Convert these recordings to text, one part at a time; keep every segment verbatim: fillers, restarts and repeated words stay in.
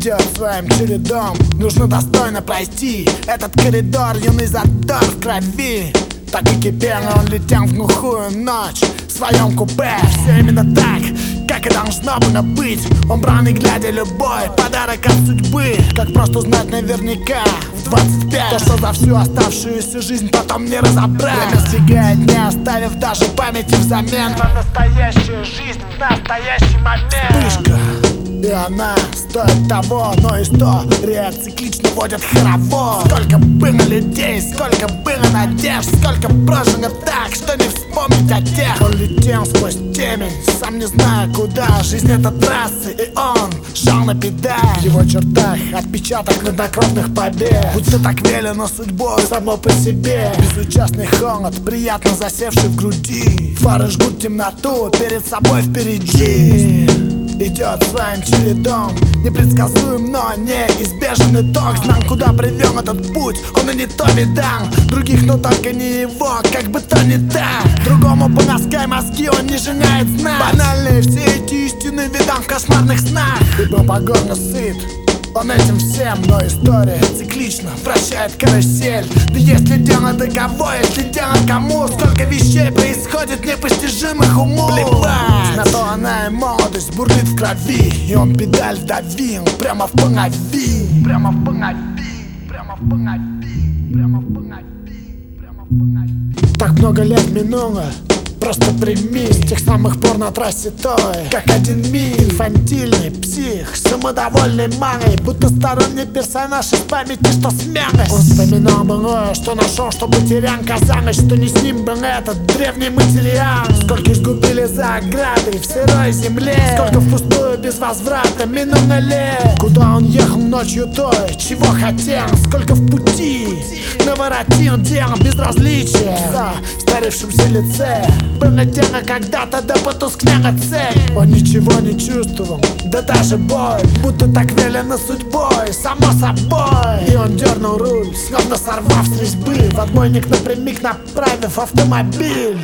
идет своим чередом. Нужно достойно пройти этот коридор, юный задор в крови. Так и кипел он, летел в глухую ночь в своем купе. Все именно так, как и должно было быть. Он брал не глядя любой подарок от судьбы. Как просто узнать наверняка в двадцать пять то, что за всю оставшуюся жизнь потом не разобрать. Время стигает, не оставив даже памяти взамен на настоящую жизнь, в настоящий момент. Вспышка, и она стоит того, но история циклично водит хоровод. Сколько было людей, сколько было надежд, сколько прожено так, что не вспомнить о тех. Он летел сквозь темень, сам не зная куда. Жизнь это трассы, и он жал на педаль. В его чертах отпечаток хладнокровных побед. Будто так велено судьбой само по себе. Безучастный холод, приятно засевший в груди. Фары жгут темноту перед собой впереди. Идет своим чередом, непредсказуем, но неизбежен итог. Знал, куда привел этот путь, он и не то видал других, но только не его, как бы то не так. Другому по носкам мозги он не желает знать. Банальные все эти истины видал в кошмарных снах. Ибо по горло сыт он этим всем, но история циклично вращает карусель. Да если дело до кого, если дело кому, сколько вещей происходит непостижимых уму. Плевать на то, она и молодость бурлит в крови, и он педаль вдавил прямо в полнови. Прямо в полнови, прямо в полнови, прямо в полнови, прямо в полнови. Так много лет минуло, просто прими. С тех самых пор на трассе той, как один миль. Инфантильный псих, самодовольный мангой, будто сторонний персонаж из памяти, что смялый. Он вспоминал былое, что нашел, что потерян. Казалось, что не с ним был этот древний материал. Сколько изгубили за оградой в сырой земле, сколько впустую без возврата минуло лет. Куда он ехал ночью той, чего хотел, сколько в пути наворотил дел безразличия. В старевшемся лице было дело когда-то, да потускнела цель. Он ничего не чувствовал, да даже боль, будто так велено судьбой, само собой. И он дернул руль, словно сорвав с резьбы, в отбойник напрямик направив автомобиль.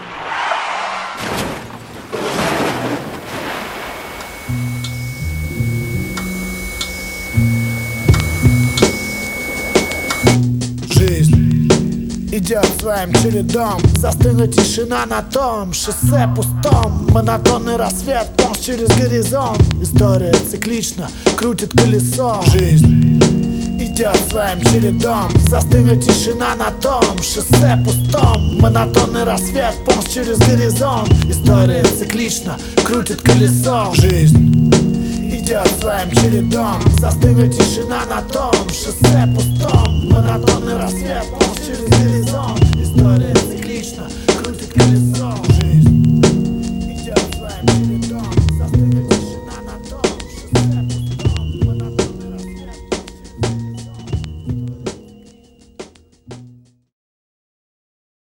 Идет своим чередом, застыла тишина на том шоссе пустом. Монотонный рассвет полз через горизонт. История циклично крутит колесо. Жизнь идет своим чередом, застыла тишина на том шоссе пустом. Монотонный рассвет полз через горизонт. История циклично крутит колесо. Жизнь идет своим чередом, застыла тишина на том шоссе пустом. Монотонный рассвет полз через горизонт.